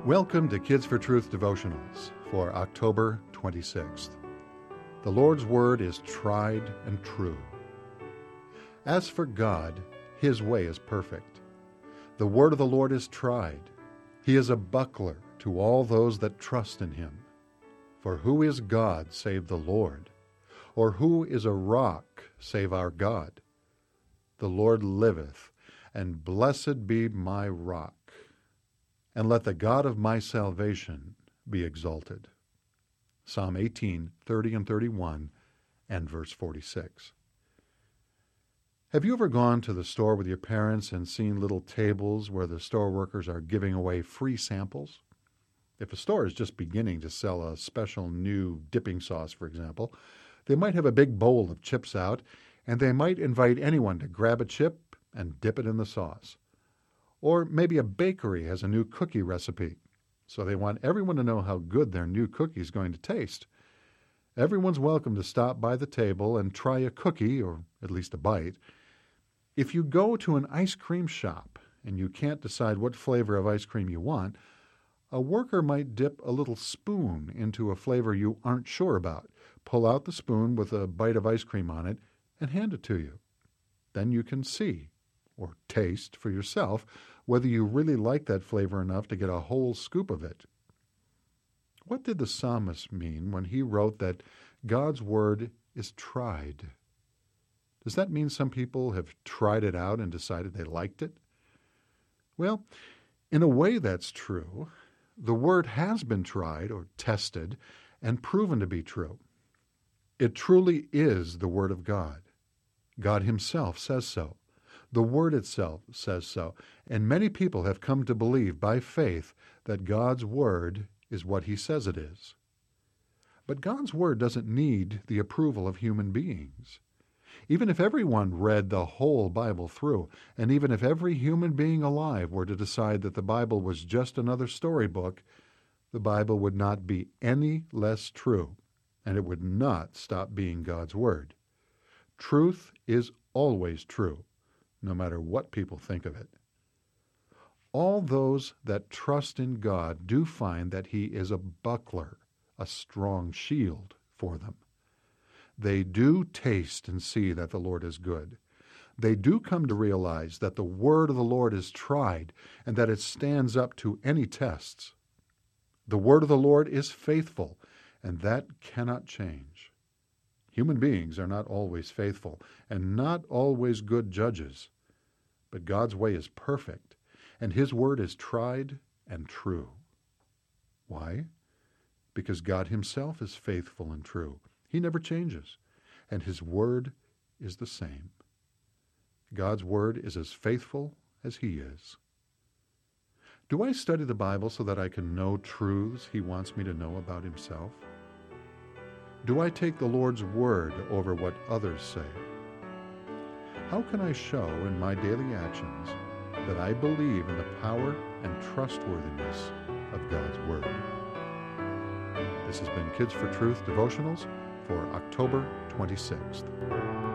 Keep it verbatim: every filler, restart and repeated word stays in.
Welcome to Kids for Truth devotionals for October twenty-sixth. The Lord's Word is tried and true. As for God, His way is perfect. The word of the Lord is tried. He is a buckler to all those that trust in Him. For who is God save the Lord? Or who is a rock save our God? The Lord liveth, and blessed be my rock. And let the God of my salvation be exalted. Psalm eighteen, thirty and thirty-one, and verse forty-six. Have you ever gone to the store with your parents and seen little tables where the store workers are giving away free samples? If a store is just beginning to sell a special new dipping sauce, for example, they might have a big bowl of chips out, and they might invite anyone to grab a chip and dip it in the sauce. Or maybe a bakery has a new cookie recipe, so they want everyone to know how good their new cookie is going to taste. Everyone's welcome to stop by the table and try a cookie, or at least a bite. If you go to an ice cream shop and you can't decide what flavor of ice cream you want, a worker might dip a little spoon into a flavor you aren't sure about, pull out the spoon with a bite of ice cream on it, and hand it to you. Then you can see, or taste for yourself, whether you really like that flavor enough to get a whole scoop of it. What did the psalmist mean when he wrote that God's word is tried? Does that mean some people have tried it out and decided they liked it? Well, in a way that's true. The word has been tried or tested and proven to be true. It truly is the word of God. God Himself says so. The Word itself says so, and many people have come to believe by faith that God's Word is what He says it is. But God's Word doesn't need the approval of human beings. Even if everyone read the whole Bible through, and even if every human being alive were to decide that the Bible was just another storybook, the Bible would not be any less true, and it would not stop being God's Word. Truth is always true, no matter what people think of it. All those that trust in God do find that He is a buckler, a strong shield for them. They do taste and see that the Lord is good. They do come to realize that the word of the Lord is tried and that it stands up to any tests. The word of the Lord is faithful, and that cannot change. Human beings are not always faithful and not always good judges, but God's way is perfect, and His word is tried and true. Why? Because God Himself is faithful and true. He never changes, and His word is the same. God's word is as faithful as He is. Do I study the Bible so that I can know truths He wants me to know about Himself? Do I take the Lord's word over what others say? How can I show in my daily actions that I believe in the power and trustworthiness of God's word? This has been Kids for Truth devotionals for October twenty-sixth.